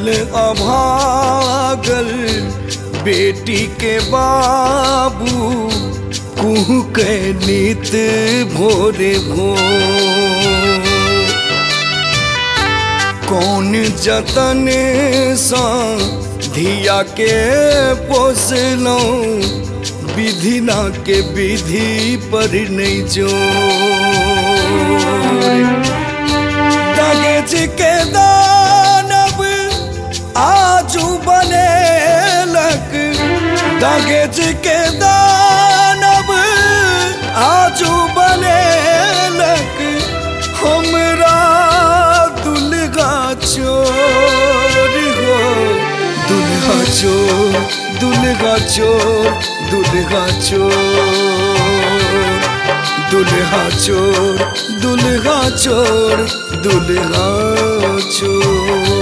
अभागल बेटी के बाबू कुहू के नित भोरे भोर। कौन जतन सा धिया के पोसलो विधि ना के विधि पर नहीं जो। दहेज के दानव आजू बने लग, दहेज के दानव आजू बने लग। हमरा दुल्हा चोर हो, दुल्हा चोर, दुल्हा चोर, दुल्हा चोर, दुल्हा चोर, दुल्हा चोर, दुल्हा चोर।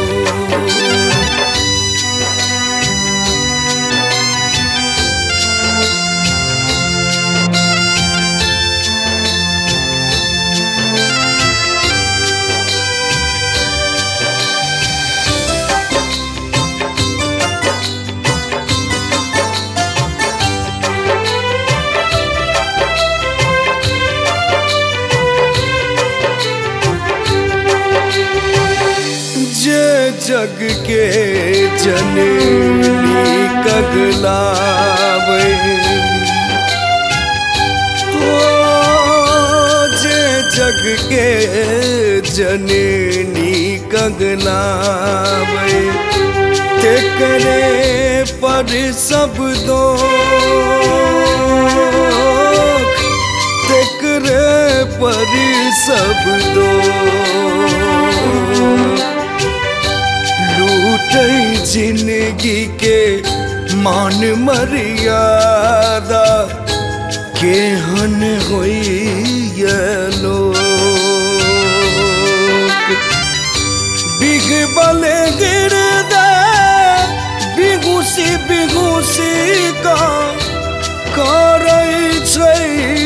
जग के जननी कगलावे हो, जे जग के जननी कगलावे। ते करे पर सब दोष, ते करे पर सब दोष। लूटै जिंदगी के मान मर्यादा, केहन होई ये लोग। बिगबल गिरदा बिगुसी बिगुसी का करै छै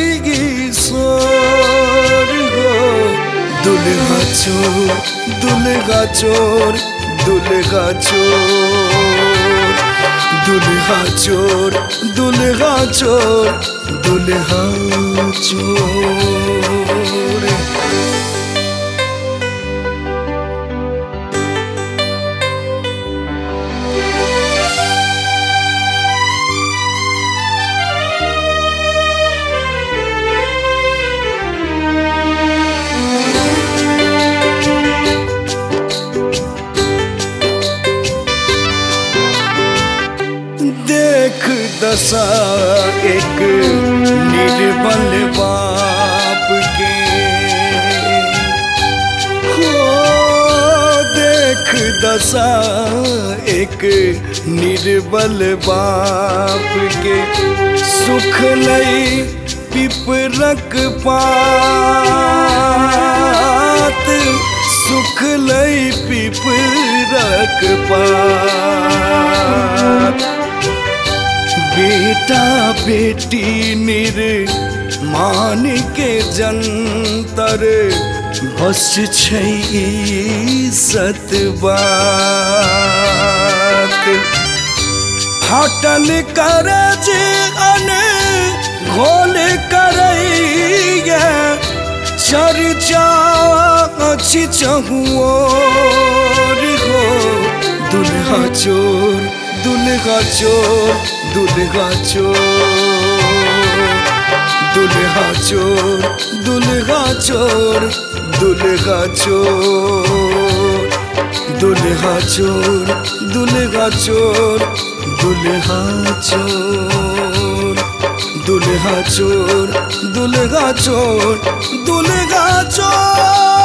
ईश्वर हो। दुल्हा चोर, दुल्हा चोर, दुल्हा चोर, दुल्हा चोर, दुल्हा चोर, दुल्हा चोर। दशा एक निर्बल बाप के हो, देख दशा एक निर्बल बाप के। सुख लई पिपरक पात, सुख लई पिपरक पात। बेटा बेटी निर्माण के जंतर बस छै सतबात। फाटल करज अन घोल करैया, चर्चा अछि चहुओर हो। दुल्हा चोर, दुल्हा चोर, दुल्हा चोर, दुल्हा चोर, दुल्हा चोर, दुल्हा चोर, दुल्हा चोर, दुल्हा चोर, दुल्हा चोर, दुल्हा चोर, दुल्हा चोर, दुल्हा चोर।